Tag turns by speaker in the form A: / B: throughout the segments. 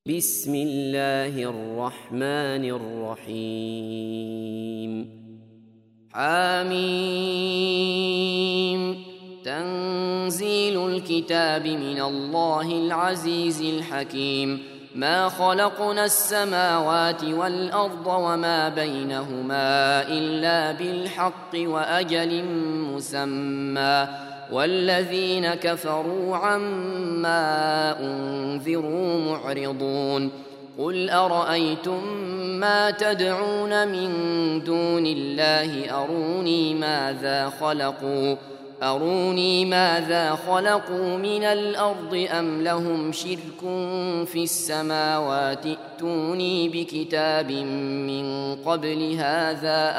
A: بسم الله الرحمن الرحيم حميم تنزيل الكتاب من الله العزيز الحكيم ما خلقنا السماوات والأرض وما بينهما إلا بالحق وأجل مسمى والذين كفروا عما أنذروا معرضون قل أرأيتم ما تدعون من دون الله أروني ماذا خلقوا من الأرض أم لهم شرك في السماوات ائتوني بكتاب من قبل هذا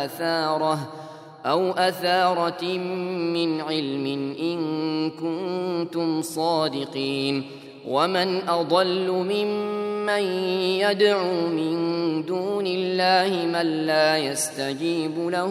A: أو أثارة من علم إن كنتم صادقين ومن أضل ممن يدعو من دون الله من لا يستجيب له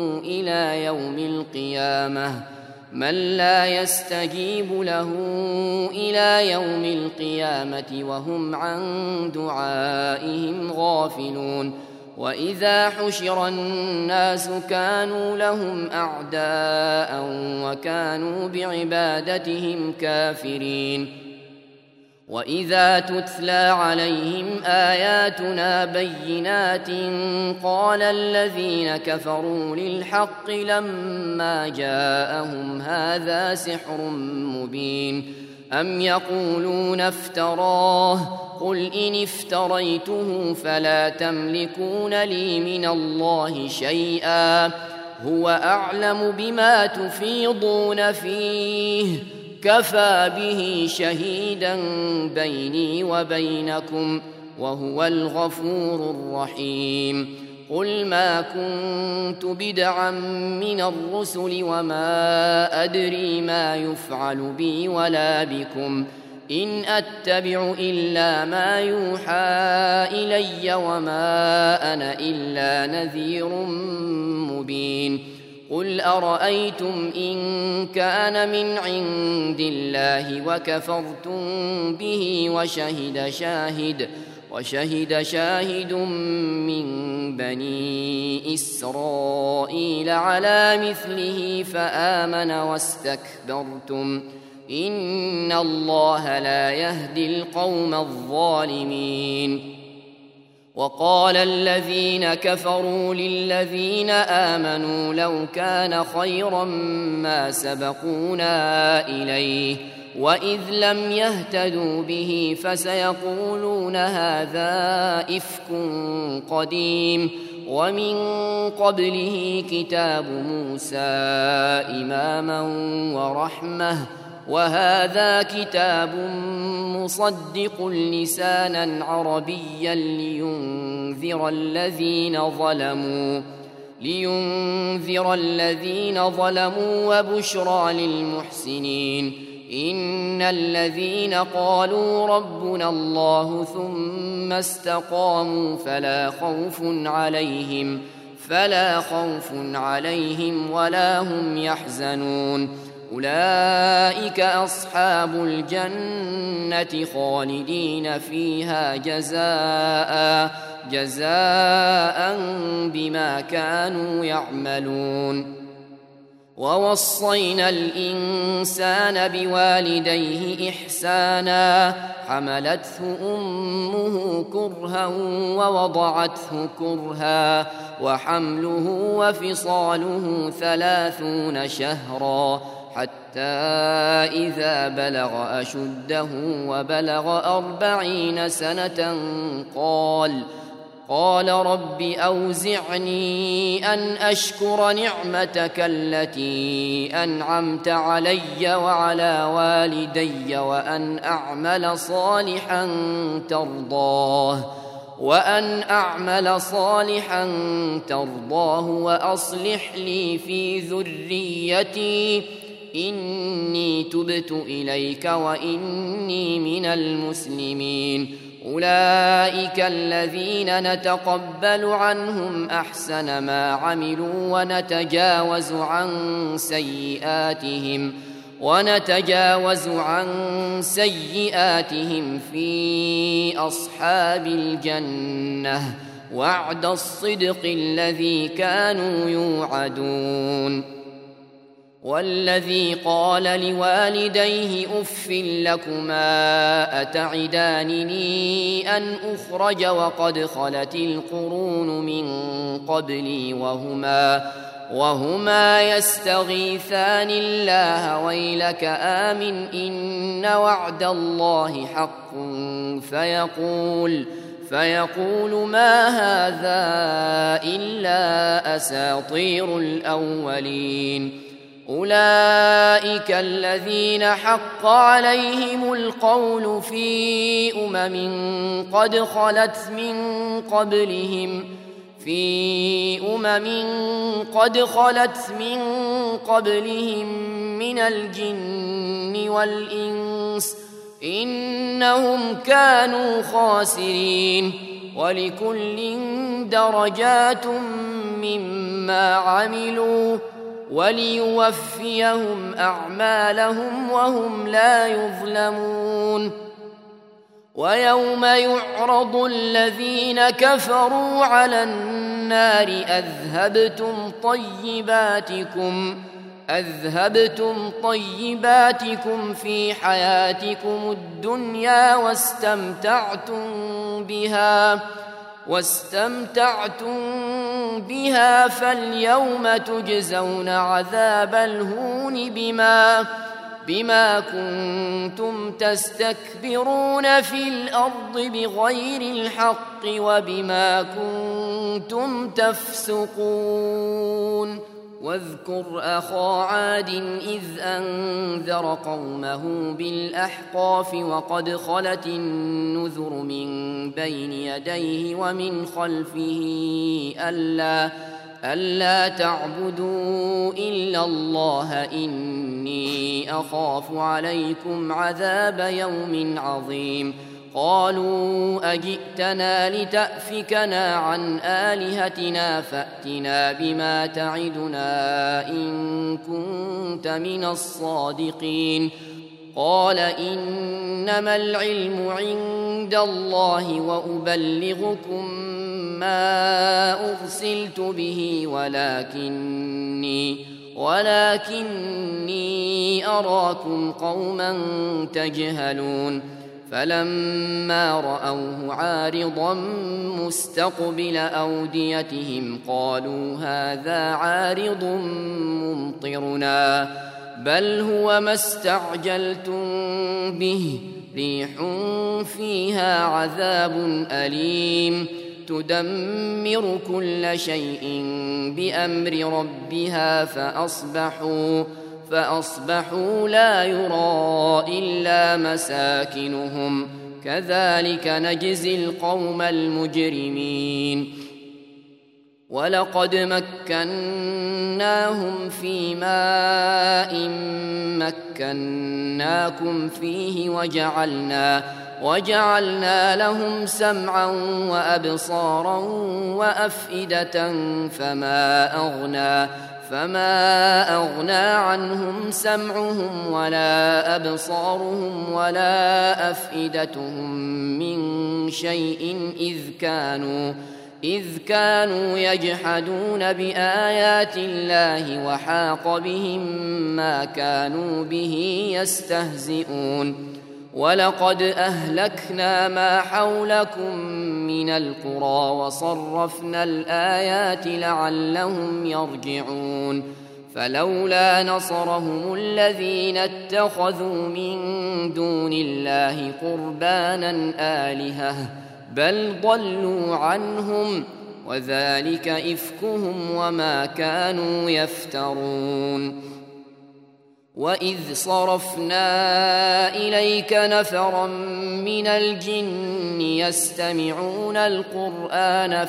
A: إلى يوم القيامة وهم عن دعائهم غافلون وإذا حشر الناس كانوا لهم أعداء وكانوا بعبادتهم كافرين وإذا تتلى عليهم آياتنا بينات قال الذين كفروا للحق لما جاءهم هذا سحر مبين أم يقولون افتراه قل إن افتريته فلا تملكون لي من الله شيئا هو أعلم بما تفيضون فيه كفى به شهيدا بيني وبينكم وهو الغفور الرحيم قل ما كنت بدعا من الرسل وما أدري ما يفعل بي ولا بكم إن أتبع إلا ما يوحى إلي وما أنا إلا نذير مبين قل أرأيتم إن كان من عند الله وكفرتم به وشهد شاهد من بني إسرائيل على مثله فآمن واستكبرتم إن الله لا يهدي القوم الظالمين وقال الذين كفروا للذين آمنوا لو كان خيرا ما سبقونا إليه وإذ لم يهتدوا به فسيقولون هذا إفك قديم ومن قبله كتاب موسى إماما ورحمة وهذا كتاب مصدق لسانا عربيا لينذر الذين ظلموا وبشرى للمحسنين إن الذين قالوا ربنا الله ثم استقاموا فلا خوف عليهم ولا هم يحزنون أولئك أصحاب الجنة خالدين فيها جزاء بما كانوا يعملون ووصينا الإنسان بوالديه إحسانا حملته أمه كرها ووضعته كرها وحمله وفصاله 30 شهرا حتى إذا بلغ أشده وبلغ 40 سنة قال رب أوزعني أن أشكر نعمتك التي أنعمت علي وعلى والدي وأن أعمل صالحا ترضاه وأصلح لي في ذريتي إني تبت إليك وإني من المسلمين أولئك الذين نتقبل عنهم أحسن ما عملوا ونتجاوز عن سيئاتهم ونتجاوز عن سيئاتهم في أصحاب الجنة وعد الصدق الذي كانوا يوعدون. والذي قال لوالديه أف لكما أتعدانني أن أخرج وقد خلت القرون من قبلي وهما يستغيثان الله ويلك آمن إن وعد الله حق فيقول ما هذا إلا أساطير الأولين. أولئك الذين حق عليهم القول في قد خلت من قبلهم من الجن والإنس إنهم كانوا خاسرين. ولكل درجات مما عملوا وليوفيهم أعمالهم وهم لا يظلمون. ويوم يعرض الذين كفروا على النار أذهبتم طيباتكم في حياتكم الدنيا واستمتعتم بها فاليوم تجزون عذاب الهون بما كنتم تستكبرون في الأرض بغير الحق وبما كنتم تفسقون. واذكر أخا عاد إذ أنذر قومه بالأحقاف وقد خلت النذر من بين يديه ومن خلفه ألا تعبدوا إلا الله إني أخاف عليكم عذاب يوم عظيم. قالوا أجئتنا لتأفكنا عن آلهتنا فأتنا بما تعدنا إن كنت من الصادقين. قال إنما العلم عند الله وأبلغكم ما أرسلت به ولكني أراكم قوما تجهلون. فلما رأوه عارضا مستقبل أوديتهم قالوا هذا عارض ممطرنا بل هو ما استعجلتم به ريح فيها عذاب أليم تدمر كل شيء بأمر ربها فأصبحوا لا يرى إلا مساكنهم كذلك نجزي القوم المجرمين. ولقد مكناهم في ماء مكناكم فيه وجعلنا لهم سمعا وأبصارا وأفئدة فما أغنى عنهم سمعهم ولا أبصارهم ولا أفئدتهم من شيء إذ كانوا يجحدون بآيات الله وحاق بهم ما كانوا به يستهزئون. ولقد أهلكنا ما حولكم من القرى وصرفنا الآيات لعلهم يرجعون. فلولا نصرهم الذين اتخذوا من دون الله قربانا آلهة بل ضلوا عنهم وذلك إفكهم وما كانوا يفترون. وإذ صرفنا إليك نفرا من الجن يستمعون القرآن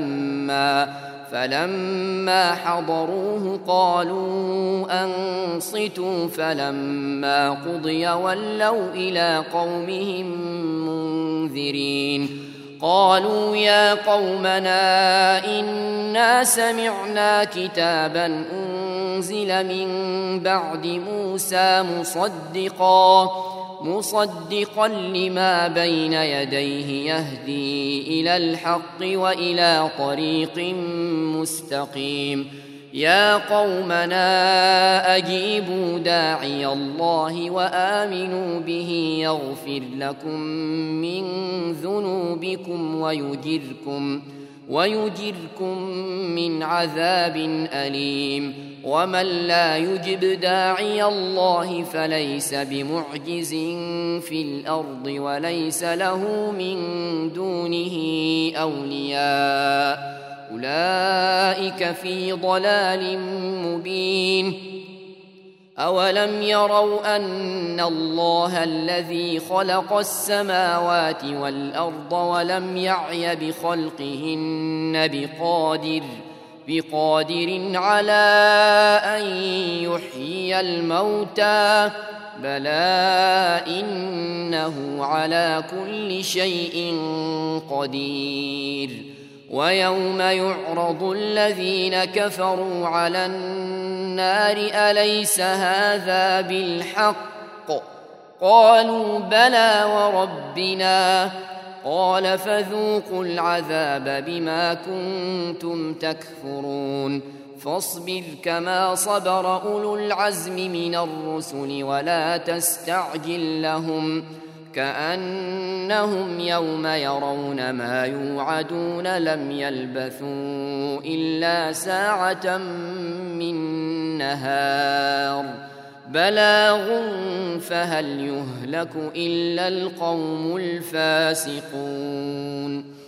A: فلما حضروه قالوا أنصتوا فلما قضي ولوا إلى قومهم منذرين. قالوا يا قومنا إنا سمعنا كتابا أنزل من بعد موسى مصدقا لما بين يديه يهدي إلى الحق وإلى طريق مستقيم يا قومنا أجيبوا داعي الله وآمنوا به يغفر لكم من ذنوبكم ويجركم من عذاب أليم ومن لا يجب داعي الله فليس بمعجز في الأرض وليس له من دونه أولياء أولئك في ضلال مبين أولم يروا أن الله الذي خلق السماوات والأرض ولم يعي بخلقهن بقادر على أن يحيي الموتى بلى إنه على كل شيء قدير ويوم يعرض الذين كفروا على النار أليس هذا بالحق قالوا بلى وربنا قال فذوقوا العذاب بما كنتم تكفرون فاصبر كما صبر أولو العزم من الرسل ولا تستعجل لهم كأنهم يوم يرون ما يوعدون لم يلبثوا إلا ساعة من نهار بلاغ فهل يهلك إلا القوم الفاسقون